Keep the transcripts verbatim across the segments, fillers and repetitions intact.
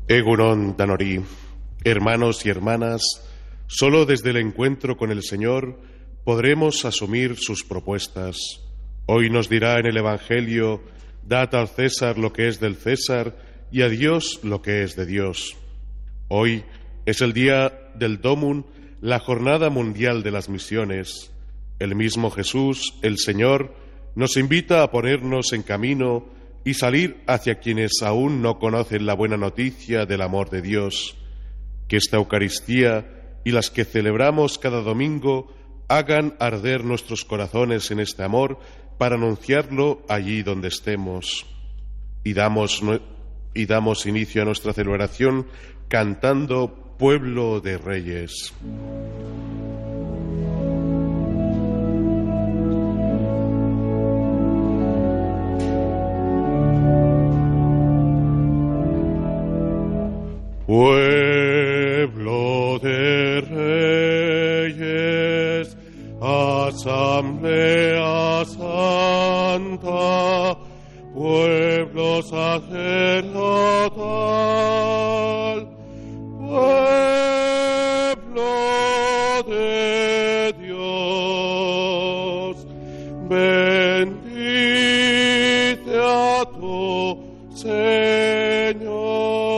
Egunon Danori, hermanos y hermanas, solo desde el encuentro con el Señor podremos asumir sus propuestas. Hoy nos dirá en el Evangelio: dad al César lo que es del César y a Dios lo que es de Dios. Hoy es el día del Domum, la Jornada Mundial de las Misiones. El mismo Jesús, el Señor, nos invita a ponernos en camino y salir hacia quienes aún no conocen la buena noticia del amor de Dios. Que esta Eucaristía y las que celebramos cada domingo hagan arder nuestros corazones en este amor para anunciarlo allí donde estemos. Y damos, y damos inicio a nuestra celebración cantando Pueblo de Reyes. Pueblo de reyes, asamblea santa, pueblo sacerdotal, pueblo de Dios, bendice a tu Señor.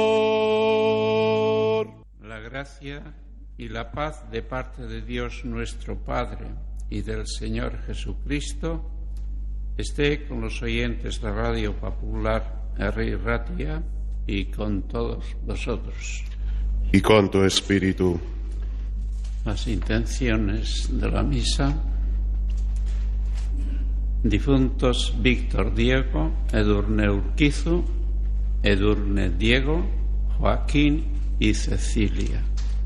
Gracia y la paz de parte de Dios nuestro Padre y del Señor Jesucristo esté con los oyentes de Radio Popular Herri Ratia y con todos vosotros. Y con tu espíritu. Las intenciones de la misa: difuntos Víctor Diego, Edurne Urquizu, Edurne Diego, Joaquín y Cecilia.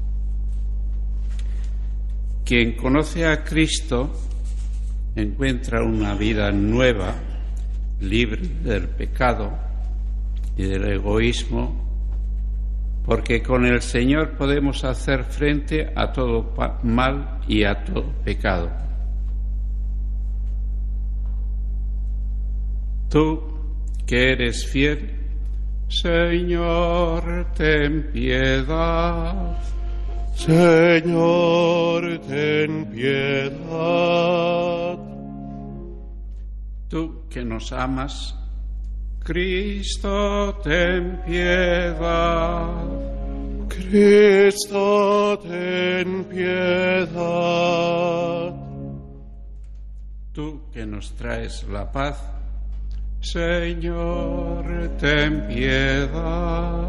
Quien conoce a Cristo encuentra una vida nueva, libre del pecado y del egoísmo, porque con el Señor podemos hacer frente a todo mal y a todo pecado. Tú, que eres fiel, Señor, ten piedad. Señor, ten piedad. Tú que nos amas, Cristo, ten piedad. Cristo, ten piedad. Tú que nos traes la paz, Señor, ten piedad.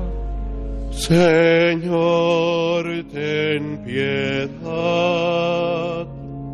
Señor, ten piedad.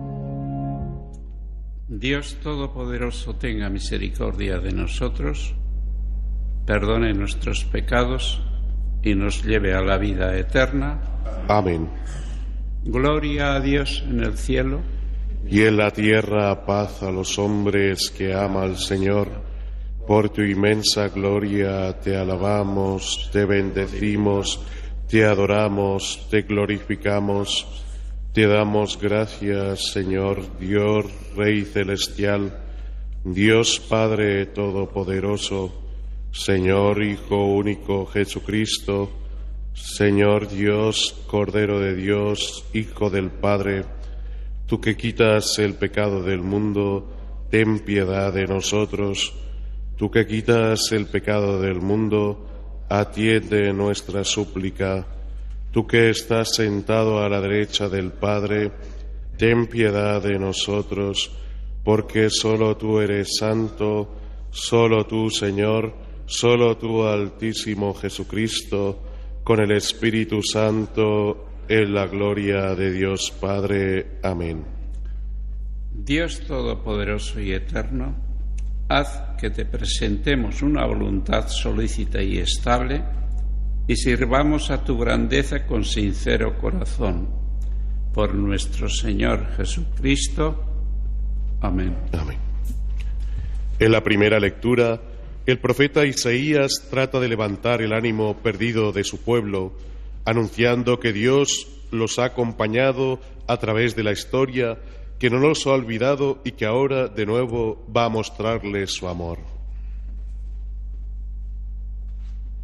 Dios Todopoderoso tenga misericordia de nosotros, perdone nuestros pecados y nos lleve a la vida eterna. Amén. Gloria a Dios en el cielo. Y en la tierra paz a los hombres que ama al Señor. Por tu inmensa gloria te alabamos, te bendecimos, te adoramos, te glorificamos, te damos gracias, Señor, Dios, Rey celestial, Dios Padre todopoderoso, Señor Hijo único Jesucristo, Señor Dios, Cordero de Dios, Hijo del Padre, tú que quitas el pecado del mundo, ten piedad de nosotros. Tú que quitas el pecado del mundo, atiende nuestra súplica. Tú que estás sentado a la derecha del Padre, ten piedad de nosotros, porque solo tú eres santo, solo tú, Señor, solo tú, Altísimo Jesucristo, con el Espíritu Santo, en la gloria de Dios Padre. Amén. Dios Todopoderoso y Eterno, haz que te presentemos una voluntad solícita y estable y sirvamos a tu grandeza con sincero corazón. Por nuestro Señor Jesucristo. Amén. Amén. En la primera lectura, el profeta Isaías trata de levantar el ánimo perdido de su pueblo, anunciando que Dios los ha acompañado a través de la historia, que no los ha olvidado y que ahora de nuevo va a mostrarles su amor.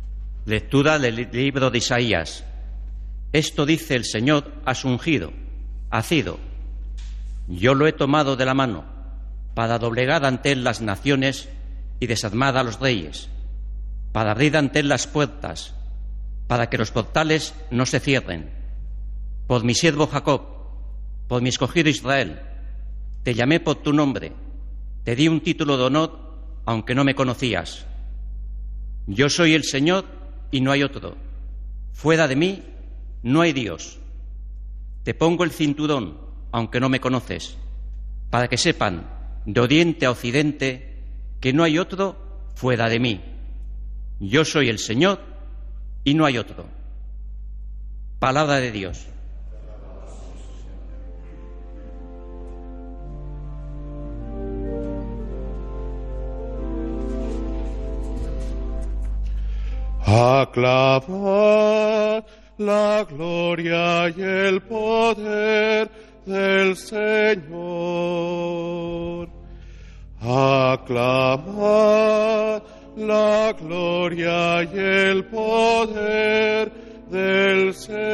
Lectura del libro de Isaías. Esto dice el Señor a su ungido, a Ciro: yo lo he tomado de la mano para doblegar ante él las naciones y desarmar a los reyes, para abrir ante él las puertas, para que los portales no se cierren. Por mi siervo Jacob, por mi escogido Israel, te llamé por tu nombre, te di un título de honor, aunque no me conocías. Yo soy el Señor y no hay otro. Fuera de mí no hay Dios. Te pongo el cinturón, aunque no me conoces, para que sepan, de oriente a occidente, que no hay otro fuera de mí. Yo soy el Señor y no hay otro. Palabra de Dios. Aclamad la gloria y el poder del Señor. Aclamad la gloria y el poder del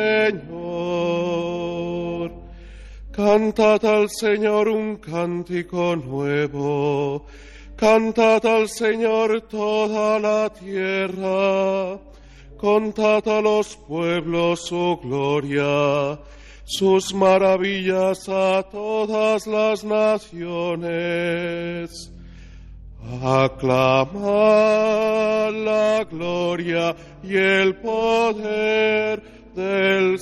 Señor. Cantad al Señor un cántico nuevo. Cantad al Señor toda la tierra, contad a los pueblos su gloria, sus maravillas a todas las naciones. Aclamad la gloria y el poder del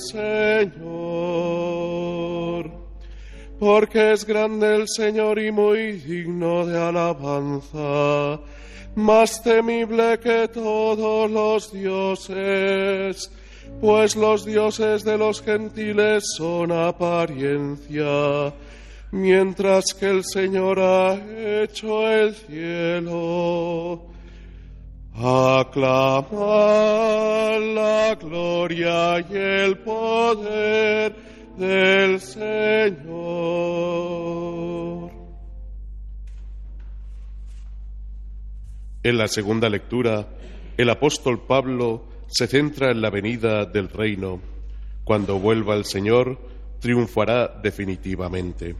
Señor. Porque es grande el Señor y muy digno de alabanza, más temible que todos los dioses, pues los dioses de los gentiles son apariencia, mientras que el Señor ha hecho el cielo. Aclamad la gloria y el poder del Señor. En la segunda lectura, el apóstol Pablo se centra en la venida del reino. Cuando vuelva el Señor, triunfará definitivamente.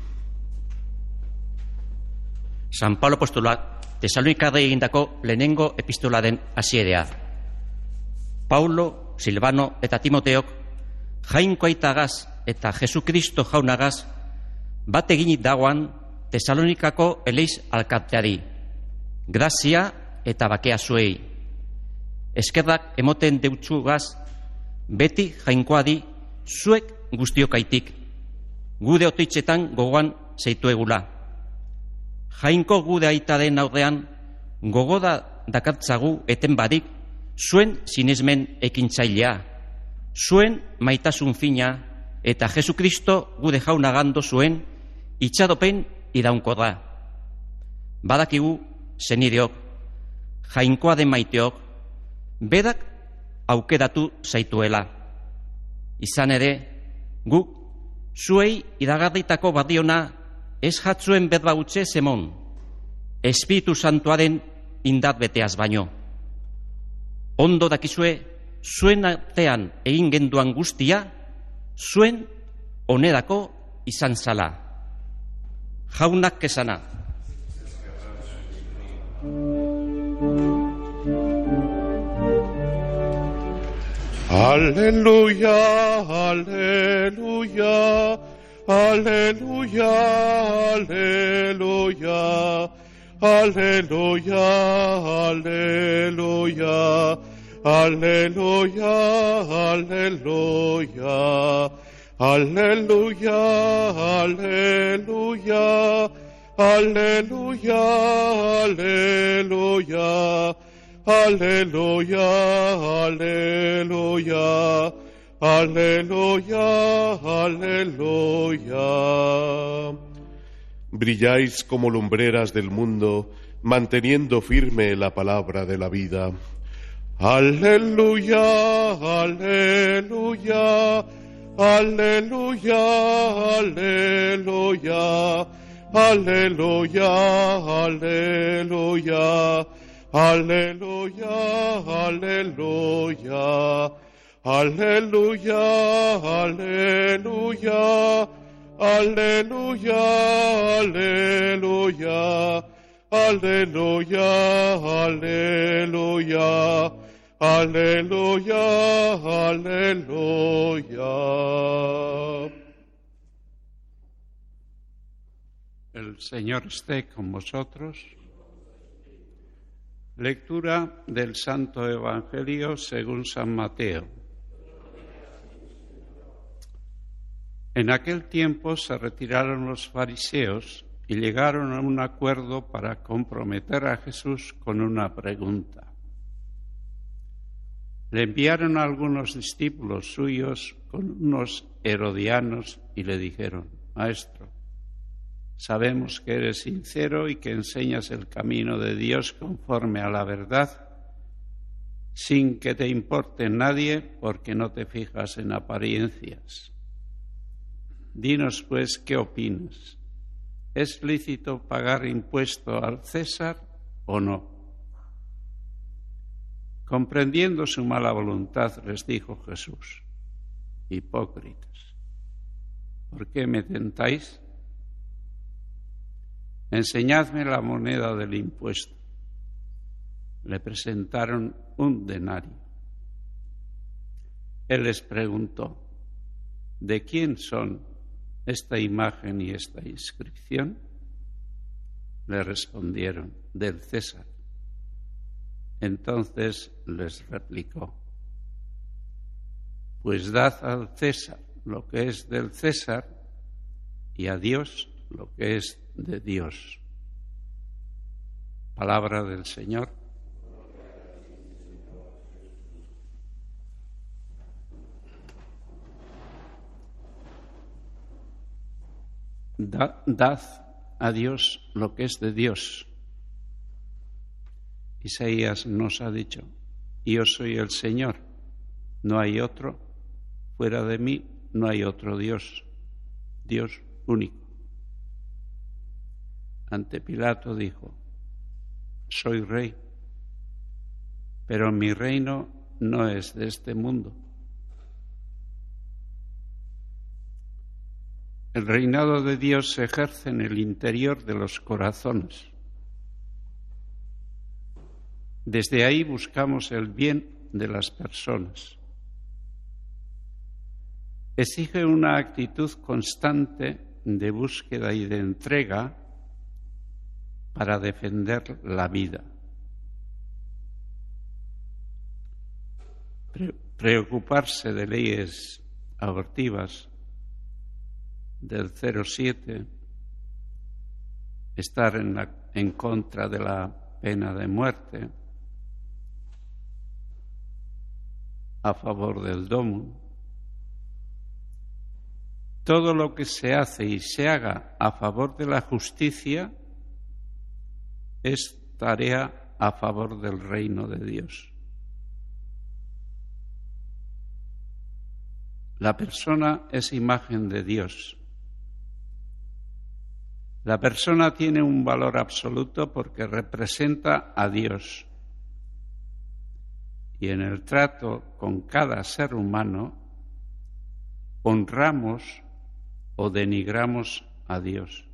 San Pablo apostola Tesalonikar egindako lehenengo epistolaren hasierea. Paulo, Silbano eta Timoteok Jainko aitagaz eta Jesukristo jaunagaz bat eginik dagoan Tesalonikako eleiz alkateari. Grazia eta bakea zuei. Eskerrak emoten deutsugaz beti jainkoadi zuek guztiokaitik. Gude otoitzetan gogoan zeituegula. Jainko gude aitaren aurrean gogoda dakartzagu eten badik zuen sinesmen ekintzailea, zuen maitasun fina eta Jesukristo gude jaunagando zuen itxadopen iraunkorra. Badakigu zenideok, jainkoa den maiteok, bedak aukeratu zaituela. Izan ere, guk zuei iragarritako bardiona ez jatzuen berba utxe zemon, Espiritu Santuaren indar beteaz baino. Ondo dakizue, zuen artean egin genduan guztia, zuen onerako izan zala. Jaunak kesana. Aleluya, aleluya, aleluya, aleluya, aleluya, aleluya, aleluya, aleluya, aleluya, aleluya, aleluya, aleluya. Aleluya, aleluya, aleluya, aleluya. Brilláis como lumbreras del mundo, manteniendo firme la palabra de la vida. Aleluya, aleluya, aleluya, aleluya, aleluya, aleluya. Aleluya, aleluya, aleluya, aleluya, aleluya, aleluya, aleluya, aleluya, aleluya, aleluya. El Señor esté con vosotros. Lectura del Santo Evangelio según San Mateo. En aquel tiempo se retiraron los fariseos y llegaron a un acuerdo para comprometer a Jesús con una pregunta. Le enviaron a algunos discípulos suyos con unos herodianos y le dijeron: Maestro, sabemos que eres sincero y que enseñas el camino de Dios conforme a la verdad, sin que te importe nadie, porque no te fijas en apariencias. Dinos, pues, ¿qué opinas? ¿Es lícito pagar impuesto al César o no? Comprendiendo su mala voluntad, les dijo Jesús: Hipócritas, ¿por qué me tentáis? Enseñadme la moneda del impuesto. Le presentaron un denario. Él les preguntó: ¿de quién son esta imagen y esta inscripción? Le respondieron: del César. Entonces les replicó: pues dad al César lo que es del César y a Dios lo que es de Dios. Palabra del Señor. Da, dad a Dios lo que es de Dios. Isaías nos ha dicho: yo soy el Señor, no hay otro, fuera de mí no hay otro Dios, Dios único. Ante Pilato dijo: soy rey, pero mi reino no es de este mundo. El reinado de Dios se ejerce en el interior de los corazones. Desde ahí buscamos el bien de las personas. Exige una actitud constante de búsqueda y de entrega para defender la vida. Pre- preocuparse de leyes abortivas del cero siete, estar en, la, en contra de la pena de muerte, a favor del domo. Todo lo que se hace y se haga a favor de la justicia es tarea a favor del reino de Dios. La persona es imagen de Dios. La persona tiene un valor absoluto porque representa a Dios. Y en el trato con cada ser humano honramos o denigramos a Dios.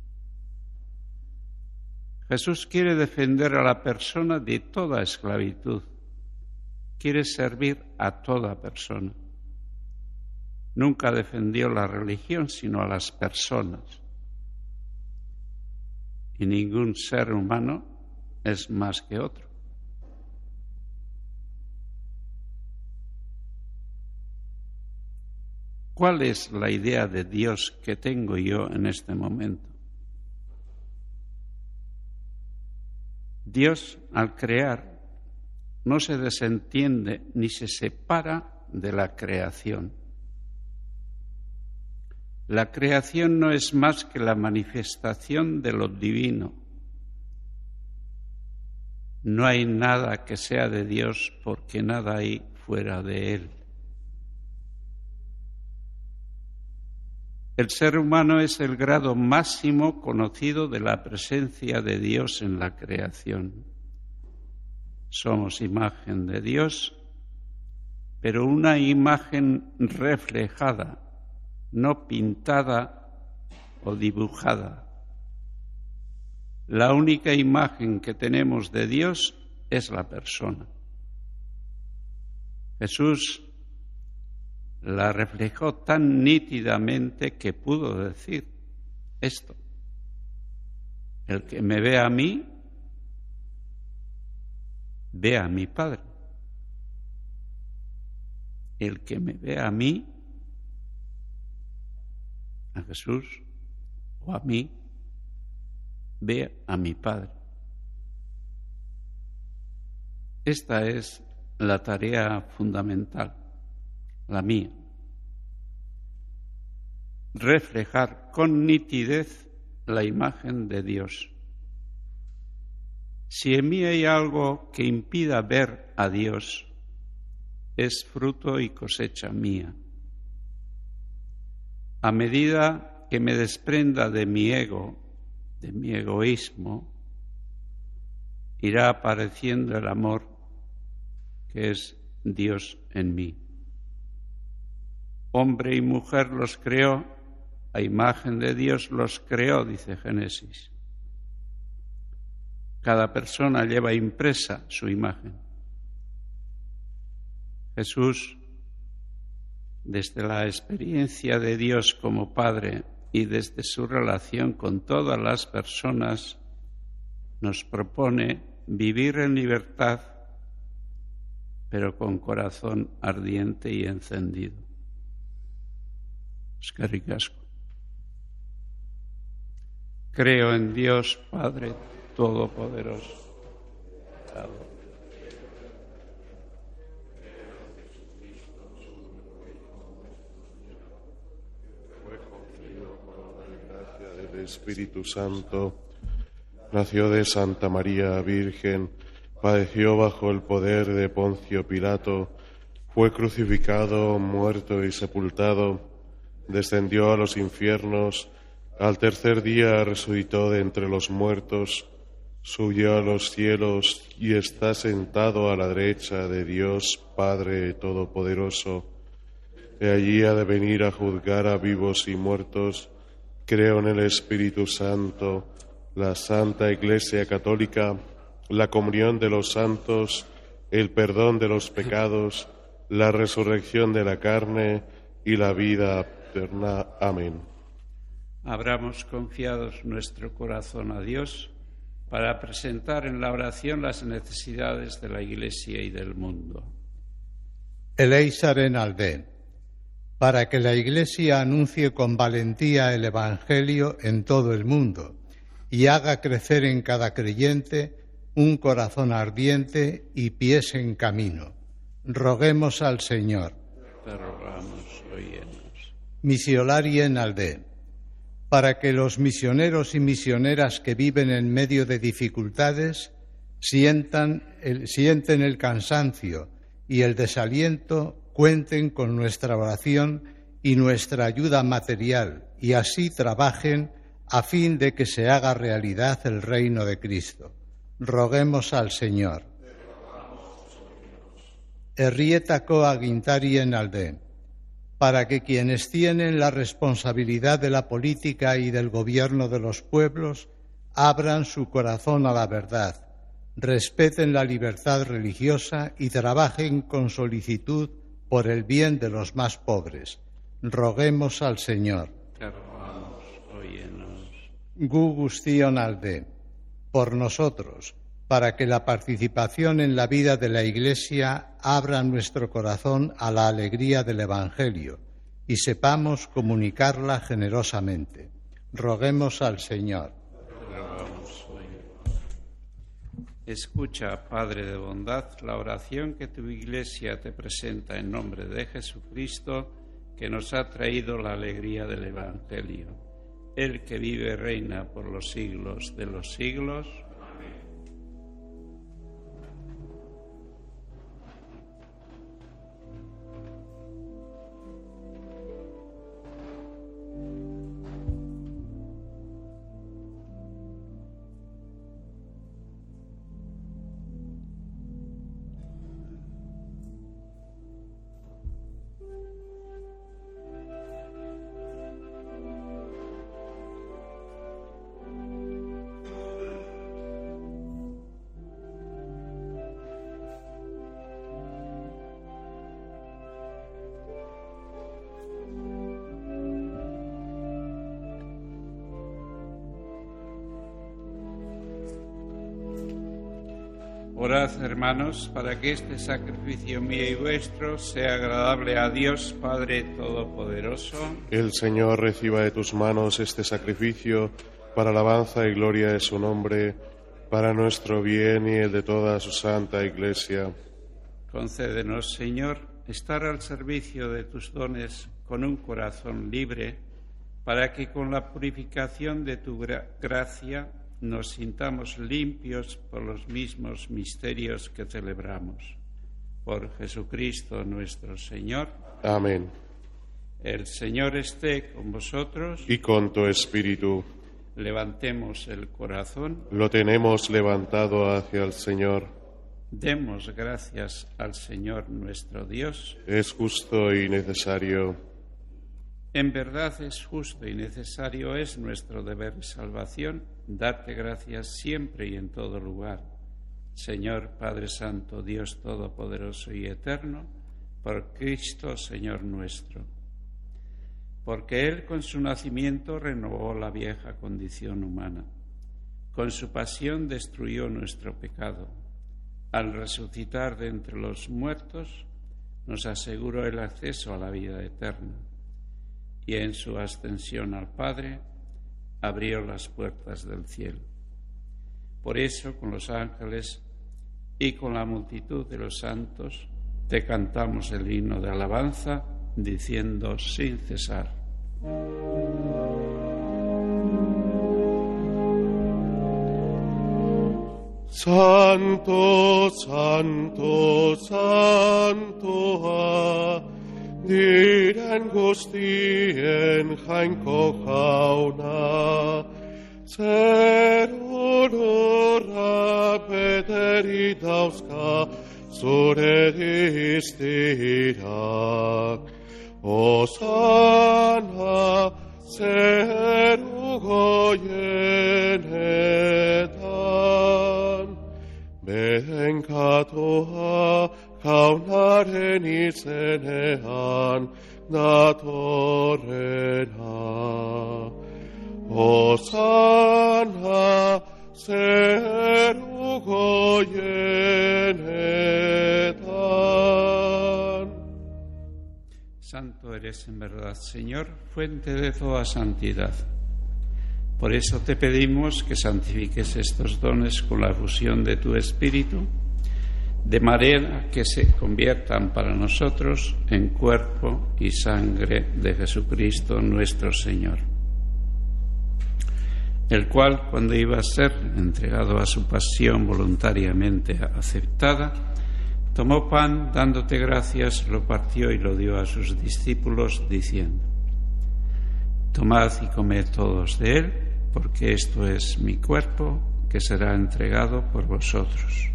Jesús quiere defender a la persona de toda esclavitud. Quiere servir a toda persona. Nunca defendió la religión, sino a las personas. Y ningún ser humano es más que otro. ¿Cuál es la idea de Dios que tengo yo en este momento? Dios, al crear, no se desentiende ni se separa de la creación. La creación no es más que la manifestación de lo divino. No hay nada que sea de Dios porque nada hay fuera de Él. El ser humano es el grado máximo conocido de la presencia de Dios en la creación. Somos imagen de Dios, pero una imagen reflejada, no pintada o dibujada. La única imagen que tenemos de Dios es la persona. Jesús la reflejó tan nítidamente que pudo decir esto: el que me ve a mí, ve a mi Padre. El que me ve a mí, a Jesús o a mí, ve a mi Padre. Esta es la tarea fundamental, la mía. Reflejar con nitidez la imagen de Dios. Si en mí hay algo que impida ver a Dios, es fruto y cosecha mía. A medida que me desprenda de mi ego, de mi egoísmo, irá apareciendo el amor que es Dios en mí. Hombre y mujer los creó, a imagen de Dios los creó, dice Génesis. Cada persona lleva impresa su imagen. Jesús, desde la experiencia de Dios como Padre y desde su relación con todas las personas, nos propone vivir en libertad, pero con corazón ardiente y encendido. Eskerrik asko. Creo en Dios Padre Todopoderoso. El Espíritu Santo, nació de Santa María Virgen, padeció bajo el poder de Poncio Pilato, fue crucificado, muerto y sepultado, descendió a los infiernos, al tercer día resucitó de entre los muertos, subió a los cielos y está sentado a la derecha de Dios Padre Todopoderoso. De allí ha de venir a juzgar a vivos y muertos. Creo en el Espíritu Santo, la Santa Iglesia Católica, la comunión de los santos, el perdón de los pecados, la resurrección de la carne y la vida eterna. Amén. Abramos confiados nuestro corazón a Dios para presentar en la oración las necesidades de la Iglesia y del mundo. Eleizaren alde, para que la Iglesia anuncie con valentía el Evangelio en todo el mundo y haga crecer en cada creyente un corazón ardiente y pies en camino. Roguemos al Señor. Te rogamos, óyenos. Misiolarien alde, para que los misioneros y misioneras que viven en medio de dificultades sientan el, sienten el cansancio y el desaliento, cuenten con nuestra oración y nuestra ayuda material y así trabajen a fin de que se haga realidad el reino de Cristo. Roguemos al Señor. Herrietako agintarien alde, para que quienes tienen la responsabilidad de la política y del gobierno de los pueblos abran su corazón a la verdad, respeten la libertad religiosa y trabajen con solicitud por el bien de los más pobres. Roguemos al Señor. Te rogamos, óyenos. Gu guztion alde, por nosotros, para que la participación en la vida de la Iglesia abra nuestro corazón a la alegría del Evangelio y sepamos comunicarla generosamente. Roguemos al Señor. Te rogamos, óyenos. Escucha, Padre de bondad, la oración que tu Iglesia te presenta en nombre de Jesucristo, que nos ha traído la alegría del Evangelio. El que vive y reina por los siglos de los siglos. Orad, hermanos, para que este sacrificio mío y vuestro sea agradable a Dios Padre Todopoderoso. El Señor reciba de tus manos este sacrificio para alabanza y gloria de su nombre, para nuestro bien y el de toda su santa Iglesia. Concédenos, Señor, estar al servicio de tus dones con un corazón libre, para que con la purificación de tu gra- gracia nos sintamos limpios por los mismos misterios que celebramos. Por Jesucristo nuestro Señor. Amén. El Señor esté con vosotros. Y con tu espíritu. Levantemos el corazón. Lo tenemos levantado hacia el Señor. Demos gracias al Señor nuestro Dios. Es justo y necesario. En verdad es justo y necesario, es nuestro deber y salvación, darte gracias siempre y en todo lugar. Señor Padre Santo, Dios Todopoderoso y Eterno, por Cristo, Señor nuestro. Porque Él con su nacimiento renovó la vieja condición humana. Con su pasión destruyó nuestro pecado. Al resucitar de entre los muertos, nos aseguró el acceso a la vida eterna. Y en su ascensión al Padre, abrió las puertas del cielo. Por eso, con los ángeles y con la multitud de los santos, te cantamos el himno de alabanza, diciendo sin cesar: Santo, santo, santo, ah, Diren guztien jainko jauna, zer honora beteri dauzka zure diztirak. Osana zer ugoienetan, benkatoa jaunaren izenean datorrena. Osana zer ugoienetan. Santo eres en verdad, Señor, fuente de toda santidad. Por eso te pedimos que santifiques estos dones con la fusión de tu Espíritu, de manera que se conviertan para nosotros en cuerpo y sangre de Jesucristo nuestro Señor, el cual, cuando iba a ser entregado a su pasión voluntariamente aceptada, tomó pan, dándote gracias, lo partió y lo dio a sus discípulos, diciendo: Tomad y comed todos de él, porque esto es mi cuerpo, que será entregado por vosotros.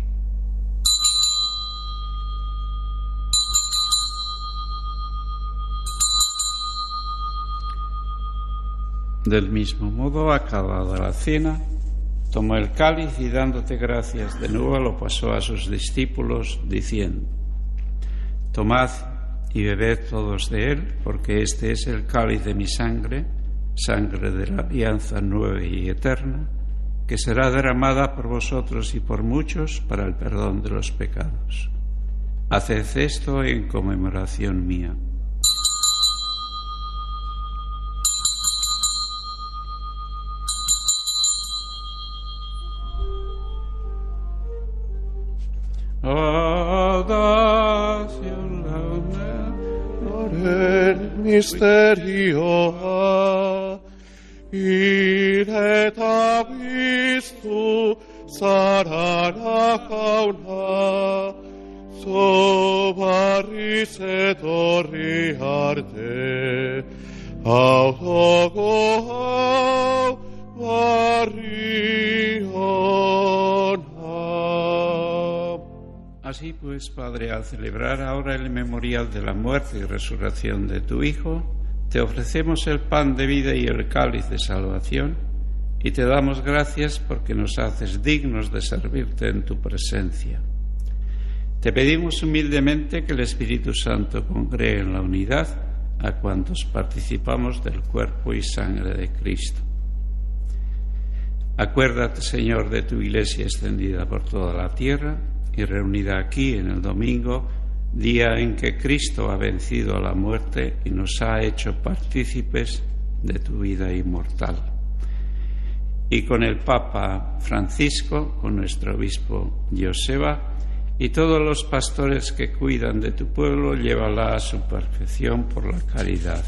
Del mismo modo, acabada la cena, tomó el cáliz y dándote gracias de nuevo lo pasó a sus discípulos, diciendo: Tomad y bebed todos de él, porque este es el cáliz de mi sangre, sangre de la alianza nueva y eterna, que será derramada por vosotros y por muchos para el perdón de los pecados. Haced esto en conmemoración mía. Adoración por el misterio ireta vistu sarana jauna sobarriz etorri arte autogo hau barri ona. Así pues, Padre, al celebrar ahora el memorial de la muerte y resurrección de tu Hijo, te ofrecemos el pan de vida y el cáliz de salvación, y te damos gracias porque nos haces dignos de servirte en tu presencia. Te pedimos humildemente que el Espíritu Santo congregue en la unidad a cuantos participamos del cuerpo y sangre de Cristo. Acuérdate, Señor, de tu Iglesia extendida por toda la tierra, y reunida aquí en el domingo, día en que Cristo ha vencido a la muerte y nos ha hecho partícipes de tu vida inmortal. Y con el Papa Francisco, con nuestro obispo Joseba y todos los pastores que cuidan de tu pueblo, llévala a su perfección por la caridad.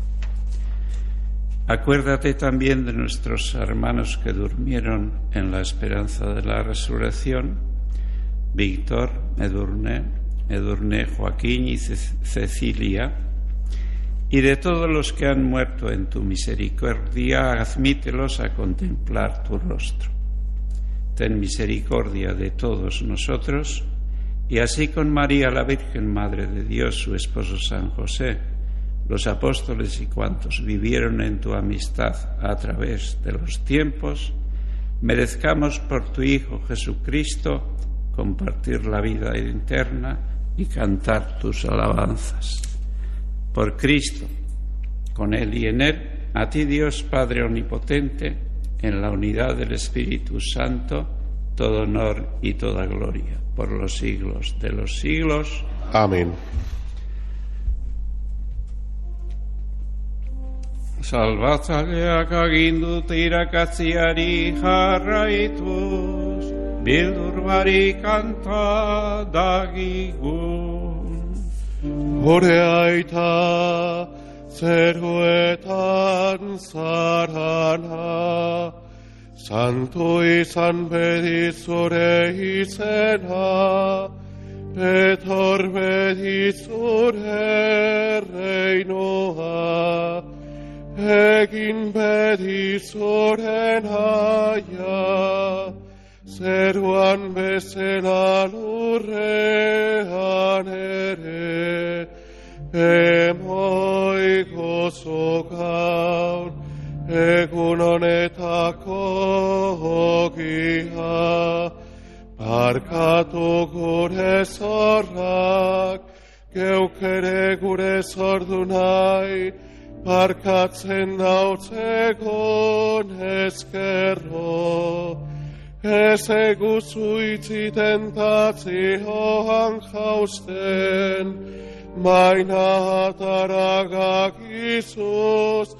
Acuérdate también de nuestros hermanos que durmieron en la esperanza de la resurrección, Víctor, Edurne, Edurne, Joaquín y Cecilia, y de todos los que han muerto en tu misericordia, admítelos a contemplar tu rostro. Ten misericordia de todos nosotros, y así con María, la Virgen Madre de Dios, su esposo San José, los apóstoles y cuantos vivieron en tu amistad a través de los tiempos, merezcamos por tu Hijo Jesucristo compartir la vida eterna y cantar tus alabanzas. Por Cristo, con Él y en Él, a ti Dios Padre Omnipotente, en la unidad del Espíritu Santo, todo honor y toda gloria, por los siglos de los siglos. Amén. Salbatzaileak aginduta irakatziari jarraituz, bildur barik kanta dagigun. Ore aita, zeruetan zarana, santu izan bedi zure izena, betor bedi zure reinoa, egin bedi zure naia, zeruan bezala lurrean ere, emoi gozo gaur, egun honetako ogia, barkatu gure zorrak, geuk ere gure zordu nahi, barkatzen dautzegon ezkerro, ez eguzu itzi tentatzioan jausten, baina ataragak izuz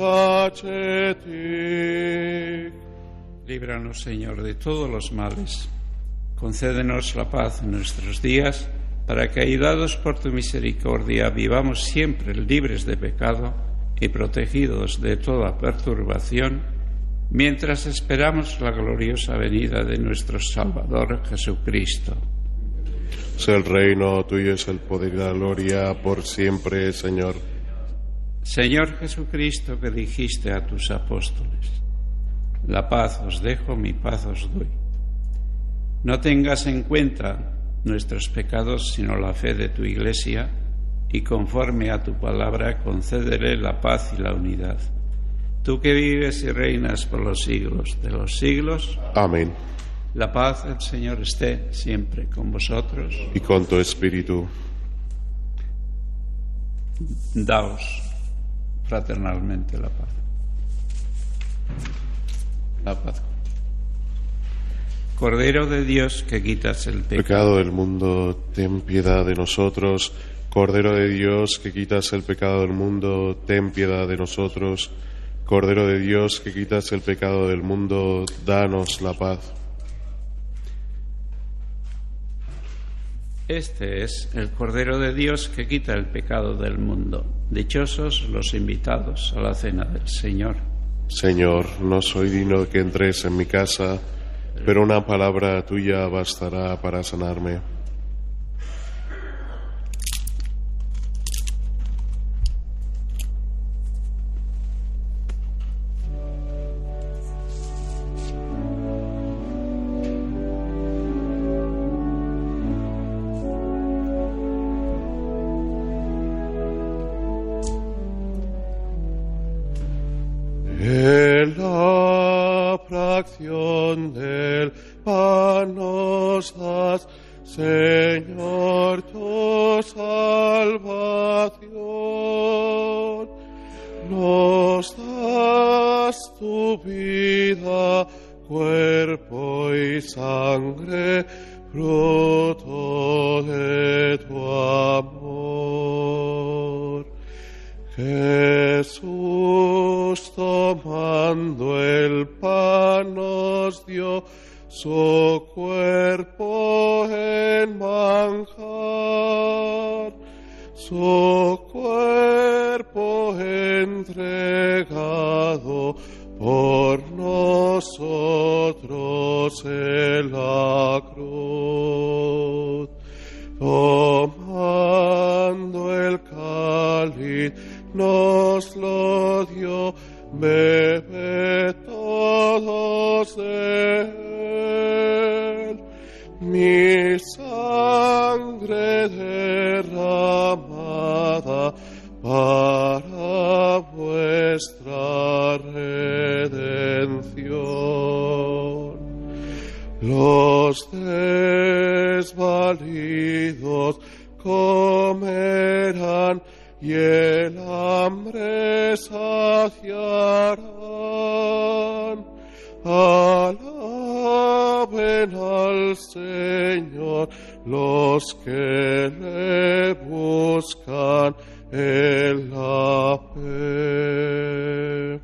gatzetik. Líbranos, Señor, de todos los males. Concédenos la paz en nuestros días, para que, ayudados por tu misericordia, vivamos siempre libres de pecado y protegidos de toda perturbación, mientras esperamos la gloriosa venida de nuestro Salvador Jesucristo. Es el reino, tuyo es el poder y la gloria por siempre, Señor. Señor Jesucristo, que dijiste a tus apóstoles: la paz os dejo, mi paz os doy. No tengas en cuenta nuestros pecados, sino la fe de tu Iglesia, y conforme a tu palabra concédele la paz y la unidad. Tú que vives y reinas por los siglos de los siglos. Amén. La paz del Señor esté siempre con vosotros. Y con tu espíritu. Daos fraternalmente la paz. La paz. Cordero de Dios, que quitas el pecado. Pecado del mundo, ten piedad de nosotros. Cordero de Dios, que quitas el pecado del mundo, ten piedad de nosotros. Cordero de Dios, que quitas el pecado del mundo, danos la paz. Este es el Cordero de Dios que quita el pecado del mundo. Dichosos los invitados a la cena del Señor. Señor, no soy digno de que entres en mi casa, pero una palabra tuya bastará para sanarme. En la fracción del pan nos das, Señor, tu salvación. Nos das tu vida, cuerpo y sangre, fruto de tu amor. Jesús, tomando el pan, nos dio su cuerpo en manjar, su cuerpo entregado por nosotros en la cruz. Tomando el cáliz nos lo dio, bebe todos de él. Mi sangre derramada para vuestra redención. Los desvalidos comerán y el hambre saciarán. Alaben al Señor los que le buscan en la fe.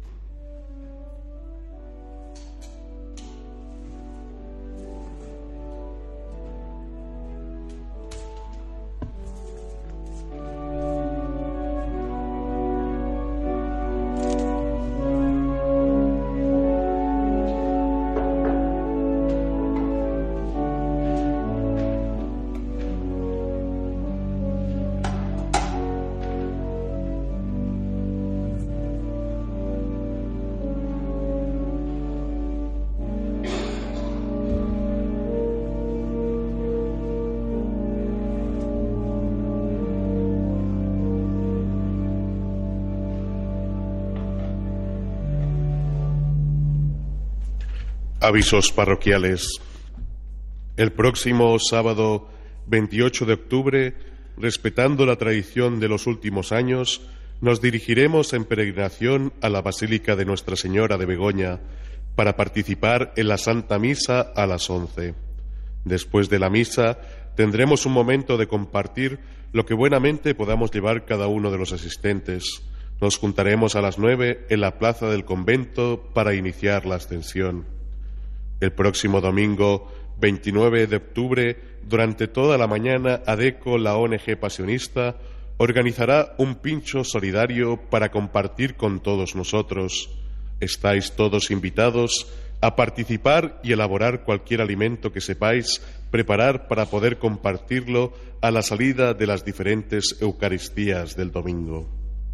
Avisos parroquiales. El próximo sábado veintiocho de octubre, respetando la tradición de los últimos años, nos dirigiremos en peregrinación a la Basílica de Nuestra Señora de Begoña para participar en la Santa Misa a las once. Después de la misa tendremos un momento de compartir lo que buenamente podamos llevar cada uno de los asistentes. Nos juntaremos a las nueve en la plaza del convento para iniciar la ascensión. El próximo domingo, veintinueve de octubre, durante toda la mañana, ADECO, la O N G Pasionista, organizará un pincho solidario para compartir con todos nosotros. Estáis todos invitados a participar y elaborar cualquier alimento que sepáis preparar para poder compartirlo a la salida de las diferentes Eucaristías del domingo.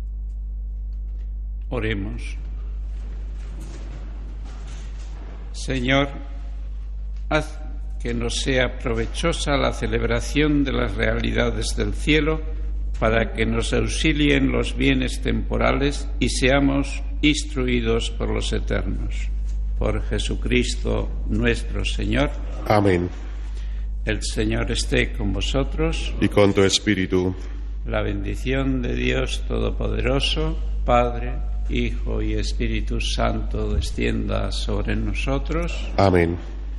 Oremos. Señor, haz que nos sea provechosa la celebración de las realidades del cielo, para que nos auxilien los bienes temporales y seamos instruidos por los eternos. Por Jesucristo nuestro Señor. Amén. El Señor esté con vosotros. Y con tu espíritu. La bendición de Dios Todopoderoso, Padre, Hijo y Espíritu Santo descienda sobre nosotros. Amén.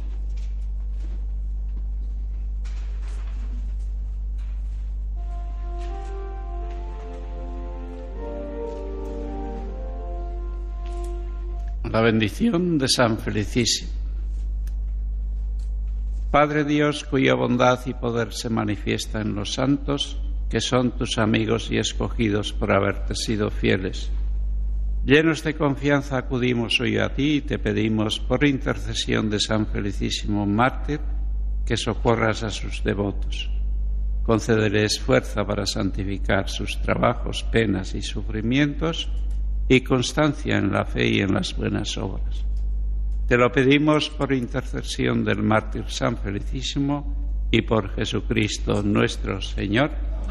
La bendición de San Felicísimo. Padre Dios, cuya bondad y poder se manifiesta en los santos, que son tus amigos y escogidos por haberte sido fieles. Llenos de confianza acudimos hoy a ti y te pedimos, por intercesión de San Felicísimo mártir, que socorras a sus devotos. Concédeles fuerza para santificar sus trabajos, penas y sufrimientos, y constancia en la fe y en las buenas obras. Te lo pedimos por intercesión del mártir San Felicísimo y por Jesucristo nuestro Señor.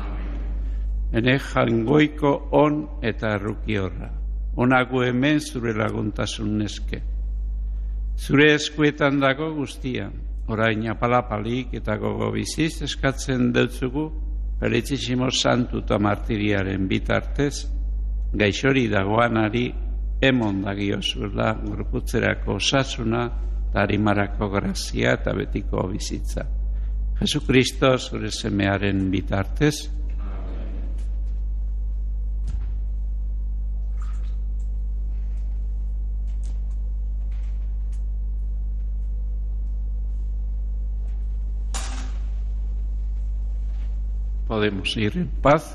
Enejan goiko on eta errukiorra. Onago hemen zure laguntasun neske. Zure eskuetan dago guztia, orain apalapalik eta gogo biziz eskatzen deutzugu, Felicísimo santu eta martiriaren bitartez, gaixori dagoanari emon dagiozuela gorputzerako osasuna, tarimarako grazia eta betiko bizitza. Jesucristo, zure semearen bitartez, podemos ir en paz.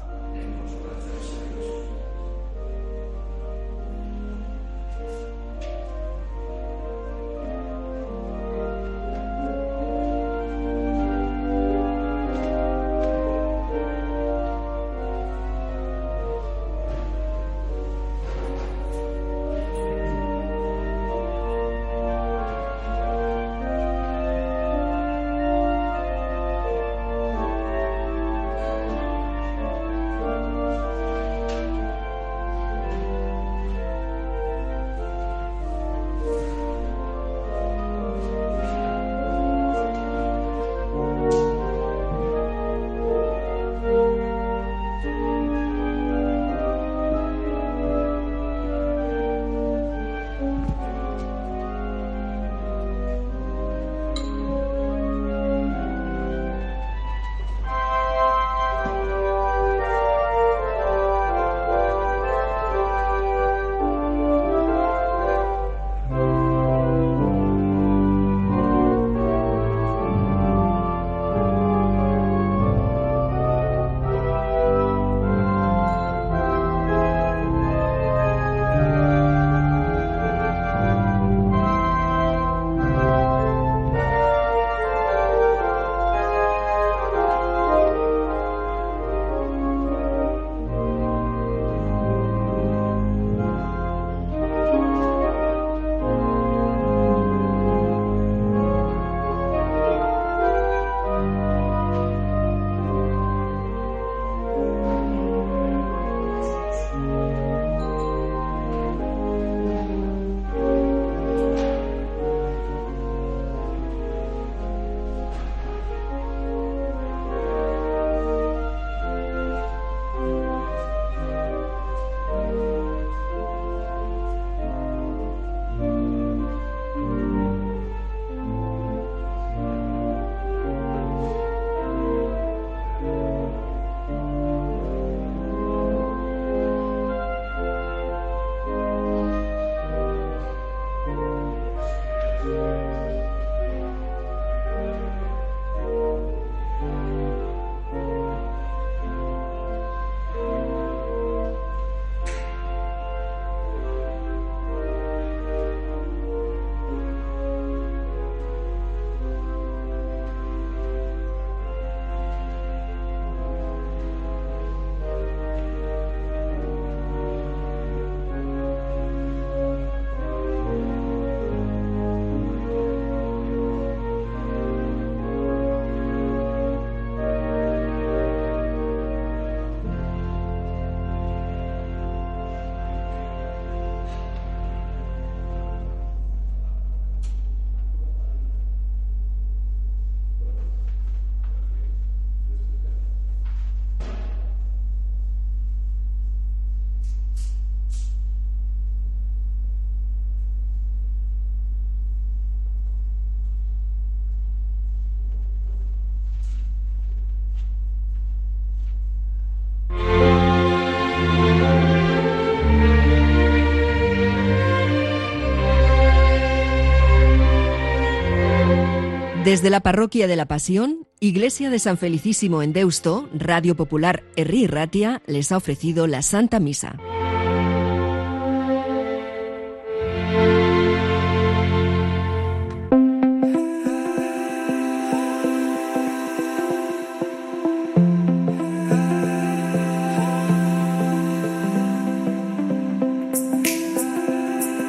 Desde la Parroquia de la Pasión, Iglesia de San Felicísimo en Deusto, Radio Popular Herri y Ratia les ha ofrecido la Santa Misa.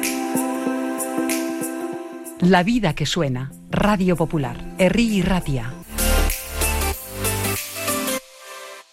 La vida que suena, Radio Popular, Herri y Ratia.